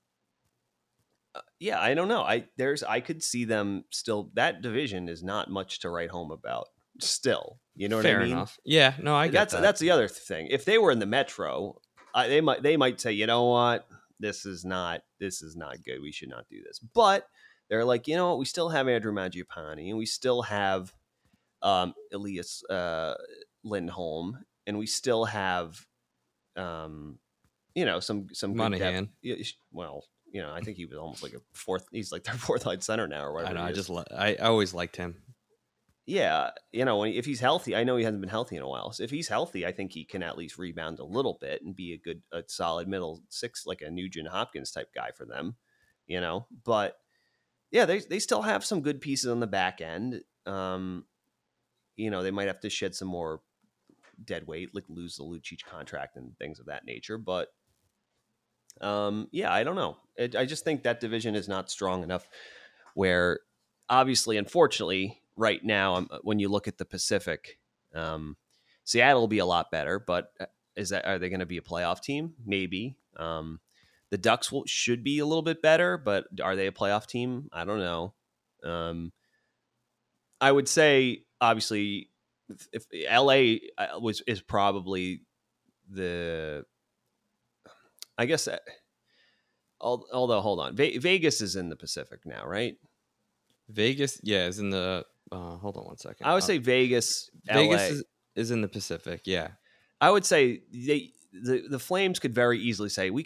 yeah, I don't know. I there's I could see them still. That division is not much to write home about. Still, you know what
Fair
I mean?
enough. Yeah, no, I get
that's
that.
that's the other thing. If they were in the Metro, I, they might they might say, you know what, this is not this is not good. We should not do this. But they're like, you know what, we still have Andrew Mangiapane, and we still have um, Elias uh, Lindholm, and we still have, um, you know, some some good
Monahan.
depth. Well, you know, I think he was almost like a fourth. He's like their fourth line center now, or whatever.
I know.
he
I
is.
just li- I, I always liked him.
Yeah, you know, if he's healthy, I know he hasn't been healthy in a while. So if he's healthy, I think he can at least rebound a little bit and be a good, a solid middle six, like a Nugent Hopkins type guy for them, you know. But yeah, they they still have some good pieces on the back end. Um, you know, they might have to shed some more dead weight, like lose the Lucic contract and things of that nature. But um, yeah, I don't know. It, I just think that division is not strong enough. Where obviously, unfortunately, right now, um, when you look at the Pacific, um, Seattle will be a lot better. But is that are they going to be a playoff team? Maybe. Um, the Ducks will, should be a little bit better, but are they a playoff team? I don't know. Um, I would say, obviously, if, if L A was is probably the, I guess. Uh, although, hold on, Ve- Vegas is in the Pacific now, right?
Vegas, yeah, is in the. Uh, hold on one second.
I would
uh,
say Vegas,
Vegas
L A.
is, is in the Pacific. Yeah,
I would say they the, the Flames could very easily say we could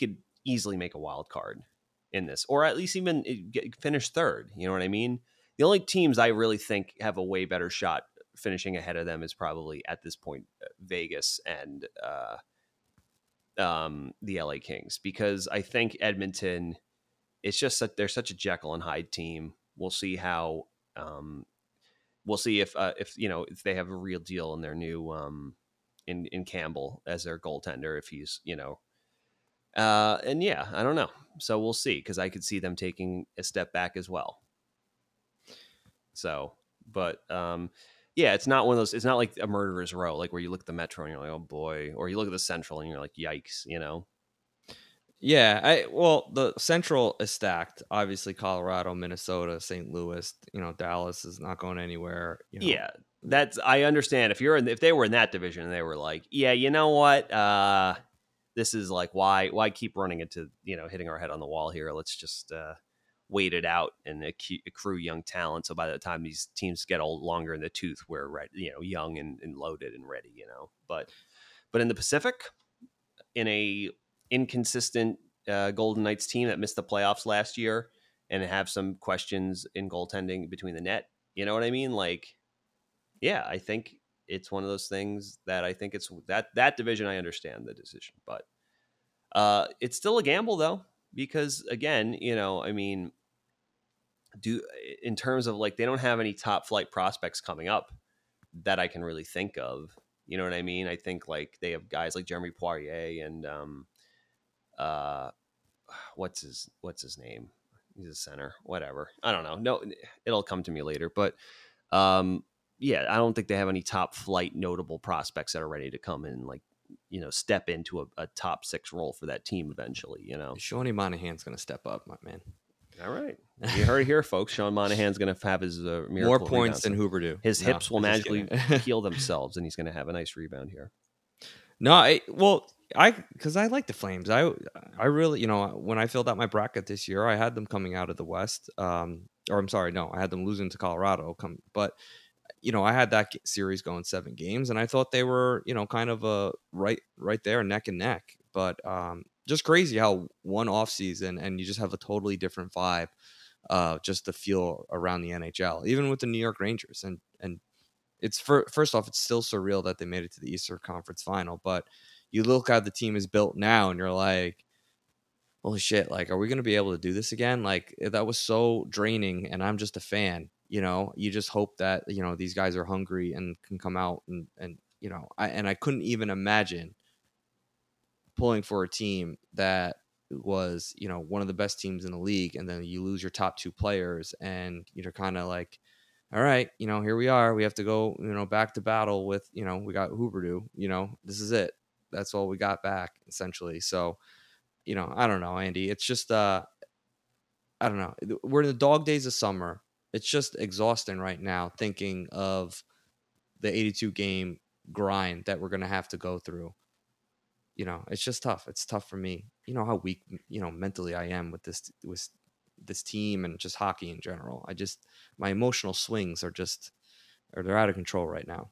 easily make a wild card in this, or at least even get, finish third. You know what I mean? The only teams I really think have a way better shot finishing ahead of them is probably at this point Vegas and uh, um, the L A Kings, because I think Edmonton, it's just that they're such a Jekyll and Hyde team. We'll see how um, we'll see if uh, if you know if they have a real deal in their new um, in in Campbell as their goaltender, if he's you know uh, and yeah, I don't know. So we'll see, because I could see them taking a step back as well. So, but um, yeah, it's not one of those. It's not like a murderer's row, like where you look at the Metro and you're like, oh boy, or you look at the Central and you're like, yikes, you know.
Yeah, I well, the Central is stacked. Obviously, Colorado, Minnesota, Saint Louis. You know, Dallas is not going anywhere. You know.
Yeah, that's I understand. If you're in, if they were in that division and they were like, yeah, you know what, uh, this is like why why keep running into you know hitting our head on the wall here? Let's just uh, wait it out and accu- accrue young talent. So by the time these teams get old, longer in the tooth, we're right, you know, young and, and loaded and ready. You know, but but in the Pacific, in a inconsistent uh, Golden Knights team that missed the playoffs last year and have some questions in goaltending between the net. You know what I mean? Like, yeah, I think it's one of those things that I think it's that that division. I understand the decision, but uh, it's still a gamble though, because again, you know, I mean, do in terms of like, they don't have any top flight prospects coming up that I can really think of. You know what I mean? I think like they have guys like Jeremy Poirier and, um, uh, what's his, what's his name? He's a center, whatever. I don't know. No, it'll come to me later, but, um, yeah, I don't think they have any top flight notable prospects that are ready to come in and like, you know, step into a, a top six role for that team eventually, you know.
Shawnee Monahan's going to step up, my man.
All right. You heard it here, folks. Sean Monahan's going to have his uh, miracle
more points
rebound.
than Huberdeau.
His
No,
hips will magically heal themselves, and he's going to have a nice rebound here.
No, I well, I because I like the Flames. I I really, you know, when I filled out my bracket this year, I had them coming out of the West. Um, or I'm sorry, no, I had them losing to Colorado. Come, but you know, I had that series going seven games, and I thought they were, you know, kind of a right right there, neck and neck. But um, just crazy how one off season and you just have a totally different vibe. Uh, just the feel around the N H L, even with the New York Rangers, and and it's for, first off, it's still surreal that they made it to the Eastern Conference Final. But you look how the team is built now, and you're like, holy shit! Like, are we going to be able to do this again? Like, that was so draining, and I'm just a fan. You know, you just hope that you know these guys are hungry and can come out and and you know, I and I couldn't even imagine pulling for a team that was, you know, one of the best teams in the league, and then you lose your top two players, and you're kind of like, all right, you know, here we are. We have to go, you know, back to battle with, you know, we got Huberdeau, you know, this is it. That's all we got back, essentially. So, you know, I don't know, Andy. It's just, uh, I don't know. We're in the dog days of summer. It's just exhausting right now thinking of the eighty-two game grind that we're going to have to go through. You know, it's just tough. It's tough for me. You know how weak, you know, mentally I am with this with this team and just hockey in general. I just my emotional swings are just or they're out of control right now.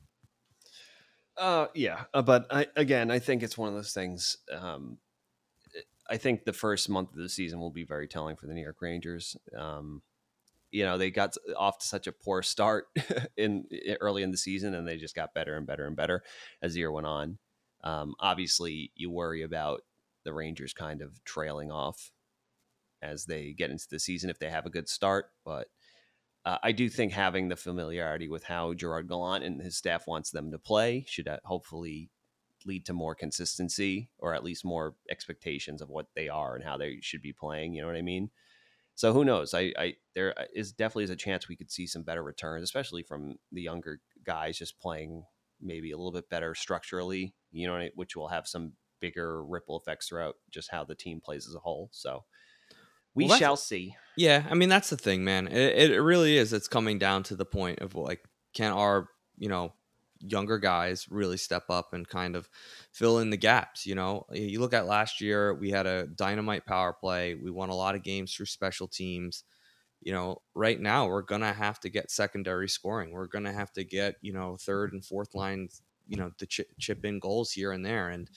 Uh, yeah, uh, but I, again, I think it's one of those things. Um, I think the first month of the season will be very telling for the New York Rangers. Um, you know, they got off to such a poor start in early in the season, and they just got better and better and better as the year went on. Um, obviously, you worry about the Rangers kind of trailing off as they get into the season if they have a good start. But uh, I do think having the familiarity with how Gerard Gallant and his staff wants them to play should hopefully lead to more consistency, or at least more expectations of what they are and how they should be playing. You know what I mean? So who knows? I, I there is definitely is a chance we could see some better returns, especially from the younger guys just playing maybe a little bit better structurally, you know, which will have some bigger ripple effects throughout just how the team plays as a whole. So we
well,
shall see.
Yeah, I mean, that's the thing, man. It, it really is. It's coming down to the point of like, can our, you know, younger guys really step up and kind of fill in the gaps? You know, you look at last year, we had a dynamite power play. We won a lot of games through special teams. You know, right now we're going to have to get secondary scoring. We're going to have to get, you know, third and fourth line, you know, the ch- chip in goals here and there. And,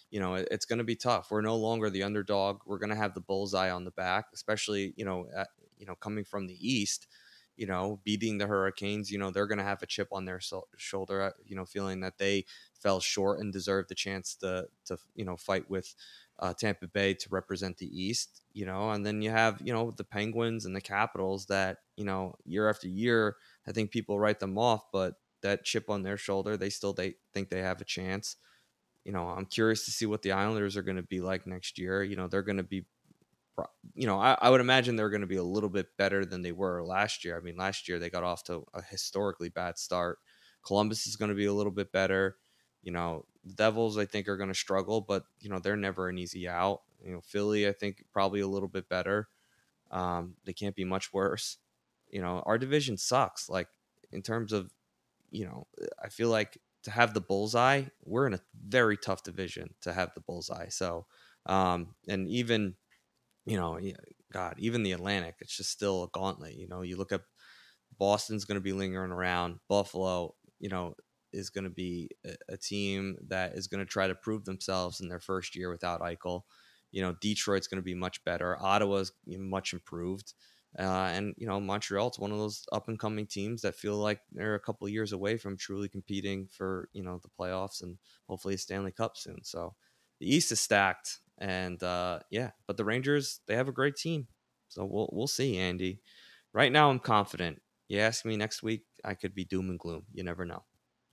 you know, it, it's going to be tough. We're no longer the underdog. We're going to have the bullseye on the back, especially, you know, at, you know, coming from the East, you know, beating the Hurricanes, you know, they're going to have a chip on their so- shoulder, you know, feeling that they fell short and deserved the chance to, to, you know, fight with uh, Tampa Bay to represent the East, you know, and then you have, you know, the Penguins and the Capitals that, you know, year after year, I think people write them off, but that chip on their shoulder, they still, they think they have a chance. You know, I'm curious to see what the Islanders are going to be like next year. You know, they're going to be, you know, I, I would imagine they're going to be a little bit better than they were last year. I mean, last year they got off to a historically bad start. Columbus is going to be a little bit better. You know, the Devils, I think, are going to struggle, but, you know, they're never an easy out. You know, Philly, I think, probably a little bit better. Um, they can't be much worse. You know, our division sucks. Like, in terms of, you know, I feel like to have the bullseye, we're in a very tough division to have the bullseye. So, um, and even, you know, God, even the Atlantic, it's just still a gauntlet. You know, you look at Boston's going to be lingering around. Buffalo, you know, is going to be a, a team that is going to try to prove themselves in their first year without Eichel. You know, Detroit's going to be much better. Ottawa's much improved. Uh, and, you know, Montreal, it's one of those up and coming teams that feel like they're a couple of years away from truly competing for, you know, the playoffs and hopefully a Stanley Cup soon. So the East is stacked. And uh, yeah, but the Rangers, they have a great team. So we'll we'll see, Andy. Right now, I'm confident. You ask me next week, I could be doom and gloom. You never know.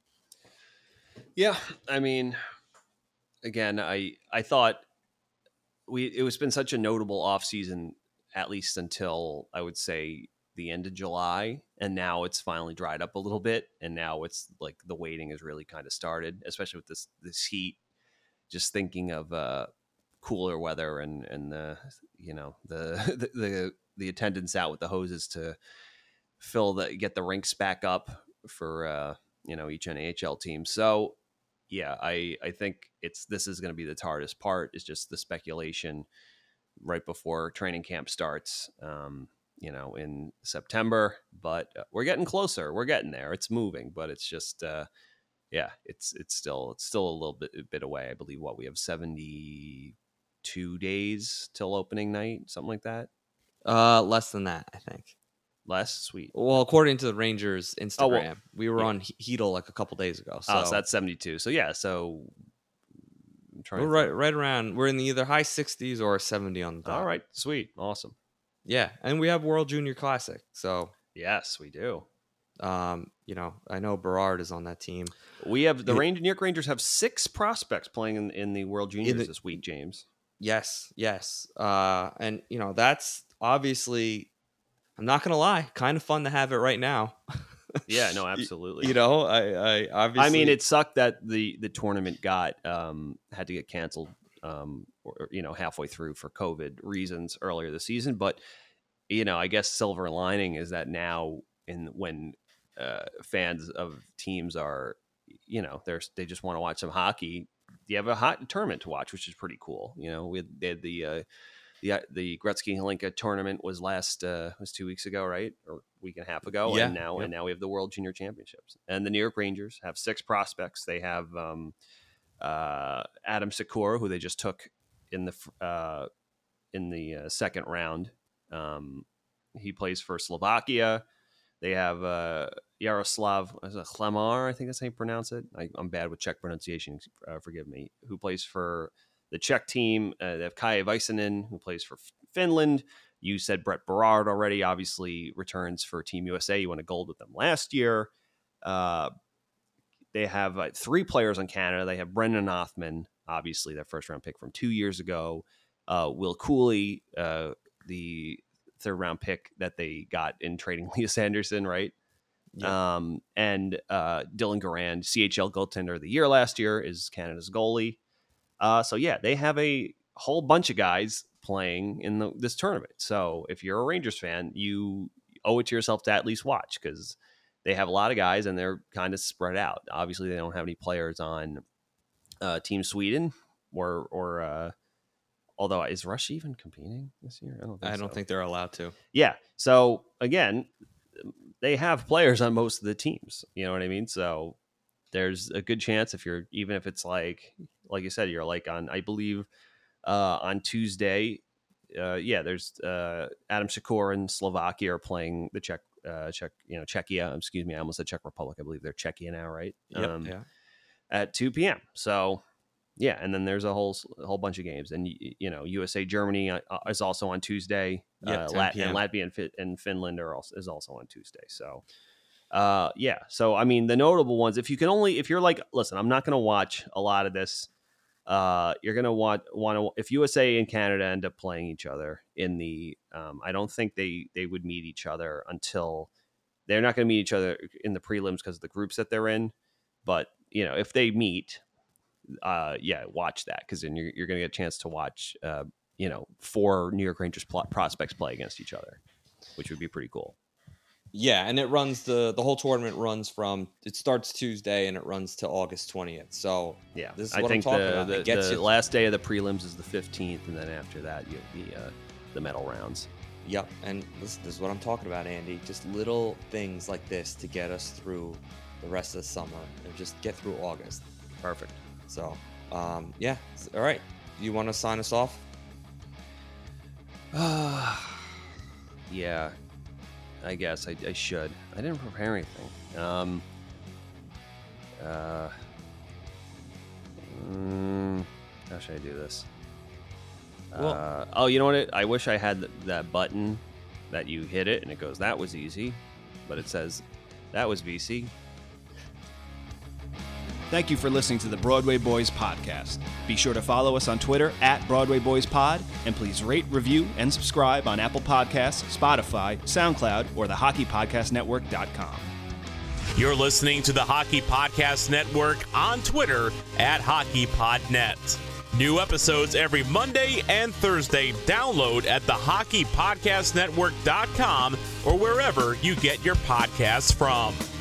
Yeah, I mean, again, I I thought we it was been such a notable offseason, at least until I would say the end of July, and now it's finally dried up a little bit, and now it's like the waiting has really kind of started, especially with this this heat. Just thinking of uh, cooler weather and and the you know the, the the the attendance out with the hoses to fill the get the rinks back up for uh, you know each N H L team. So yeah, I I think it's this is going to be the hardest part. Is just the speculation right before training camp starts. Um, you know, in September, but uh, we're getting closer. We're getting there. It's moving, but it's just. Uh, yeah, it's it's still it's still a little bit a bit away. I believe what we have seventy-two days till opening night, something like that.
Uh, less than that, I think.
Less, sweet.
Well, according to the Rangers Instagram, oh, well, we were
yeah.
on Heedle like a couple days ago. So.
Oh, so that's seventy-two. So yeah, so
I'm trying we're right right around. We're in the either high sixties or seventy on the dot.
All right, sweet, awesome.
Yeah, and we have World Junior Classic. So
yes, we do.
Um, you know, I know Berard is on that team.
We have the Ranger, New York Rangers have six prospects playing in, in the World Juniors the, this week, James.
Yes, yes. Uh, and, you know, that's obviously, I'm not going to lie, kind of fun to have it right now.
Yeah, no, absolutely.
You know, I, I obviously.
I mean, it sucked that the, the tournament got, um, had to get canceled, um, or, you know, halfway through for COVID reasons earlier this season. But, you know, I guess silver lining is that now in when, Uh, fans of teams are, you know, they're they just want to watch some hockey. You have a hot tournament to watch, which is pretty cool. You know, we had, they had the uh, the the Gretzky Hlinka tournament was last uh, was two weeks ago, right, or a week and a half ago,
yeah,
and now
yep.
and now we have the World Junior Championships. And the New York Rangers have six prospects. They have um, uh, Adam Sikora, who they just took in the uh, in the uh, second round. Um, he plays for Slovakia. They have uh, Yaroslav Klemar, I think that's how you pronounce it. I, I'm bad with Czech pronunciation, uh, forgive me, who plays for the Czech team. Uh, they have Kai Väisänen, who plays for Finland. You said Brett Berard already, obviously returns for Team U S A. You won a gold with them last year. Uh, they have uh, three players on Canada. They have Brendan Othman, obviously their first round pick from two years ago. Uh, Will Cooley, uh, the third round pick that they got in trading Lias Anderson, right? Yeah. Um, and uh, Dylan Garand, C H L goaltender of the year last year, is Canada's goalie. Uh, so yeah, they have a whole bunch of guys playing in the, this tournament. So if you're a Rangers fan, you owe it to yourself to at least watch because they have a lot of guys and they're kind of spread out. Obviously, they don't have any players on uh, Team Sweden or or. Uh, Although, is Russia even competing this year? I don't think
I don't
so.
think they're allowed to.
Yeah. So, again, they have players on most of the teams. You know what I mean? So, there's a good chance if you're, even if it's like, like you said, you're like on, I believe uh, on Tuesday, uh, yeah, there's uh, Adam Shakur and Slovakia are playing the Czech, uh, Czech, you know, Czechia, excuse me, I almost said Czech Republic. I believe they're Czechia now, right?
Yep,
um,
yeah.
At two p.m. So, yeah, and then there's a whole a whole bunch of games, and you know, U S A Germany uh, is also on Tuesday.
Yeah,
uh, Lat- and Latvia and, Fi- and Finland are also is also on Tuesday. So, uh, yeah. So I mean, the notable ones. If you can only, if you're like, listen, I'm not going to watch a lot of this. Uh, you're going to want want to if U S A and Canada end up playing each other in the. Um, I don't think they they would meet each other until they're not going to meet each other in the prelims because of the groups that they're in. But you know, if they meet, uh, yeah, watch that because then you're you're going to get a chance to watch, uh, you know, four New York Rangers pl- prospects play against each other, which would be pretty cool.
Yeah, and it runs the the whole tournament runs from it starts Tuesday and it runs to August twentieth. So
Yeah,
this is
I
what
think
I'm talking
the
about.
the,
It gets
the
you-
last day of the prelims is the fifteenth, and then after that, you have the uh, the medal rounds.
Yep, and this, this is what I'm talking about, Andy. Just little things like this to get us through the rest of the summer and just get through August.
Perfect.
So, um, yeah. All right. You want to sign us off?
Yeah, I guess I, I should. I didn't prepare anything. Um, uh, mm, how should I do this?
Well-
uh, oh, you know what? It, I wish I had th- that button that you hit it and it goes, that was easy. But it says, that was V C.
Thank you for listening to the Broadway Boys podcast. Be sure to follow us on Twitter at Broadway Boys Pod, and please rate, review, and subscribe on Apple Podcasts, Spotify, SoundCloud, or the hockey podcast network dot com.
You're listening to the Hockey Podcast Network on Twitter at HockeyPodNet. New episodes every Monday and Thursday. Download at the hockey podcast network dot com or wherever you get your podcasts from.